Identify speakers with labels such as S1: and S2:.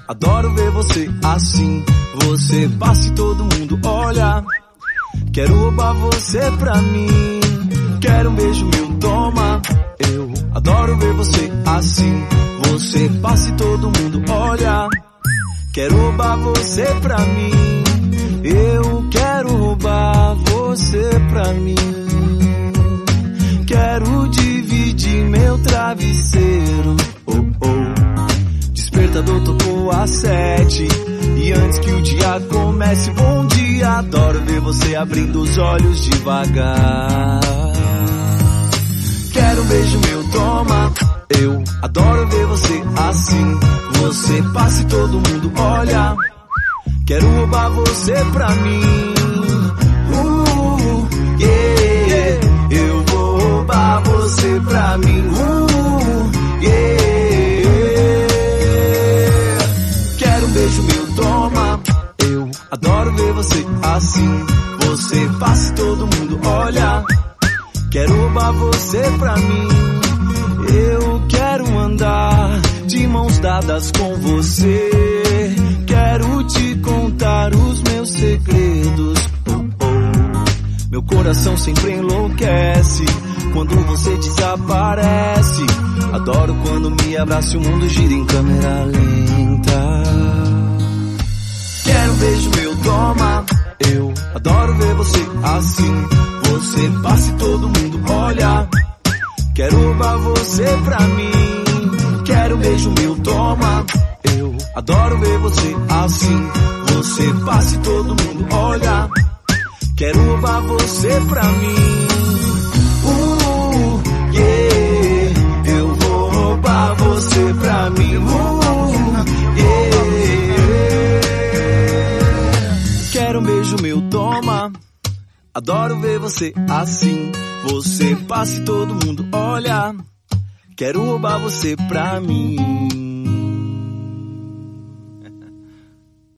S1: adoro ver você assim. Você passa e todo mundo olha. Quero roubar você pra mim. Quero um beijo meu, toma. Eu adoro ver você assim. Você passa e todo mundo olha. Quero roubar você pra mim. Eu quero roubar você pra mim. Quero dividir meu travesseiro. Oh, oh. Despertador tocou às 7. E antes que o dia comece, bom dia. Adoro ver você abrindo os olhos devagar. Quero um beijo meu, toma. Eu adoro ver você assim. Você passa e todo mundo olha. Quero roubar você pra mim. Yeah. Eu vou roubar você pra mim. Yeah. Quero um beijo meu, toma. Eu adoro ver você assim. Você passa e todo mundo olha. Quero roubar você pra mim. Eu quero andar de mãos dadas com você. Quero te contar os meus segredos. Oh, oh. Meu coração sempre enlouquece quando você desaparece. Adoro quando me abraça e o mundo gira em câmera lenta. Quero um beijo meu, toma. Eu adoro ver você assim. Você passa e todo mundo olha. Quero roubar você pra mim. Quero um beijo meu, toma. Eu adoro ver você assim. Você passa e todo mundo olha. Quero roubar você pra mim. Yeah. Eu vou roubar você pra mim. Yeah. Quero um beijo meu, toma. Adoro ver você assim. Você passa e todo mundo olha. Quero roubar você pra mim.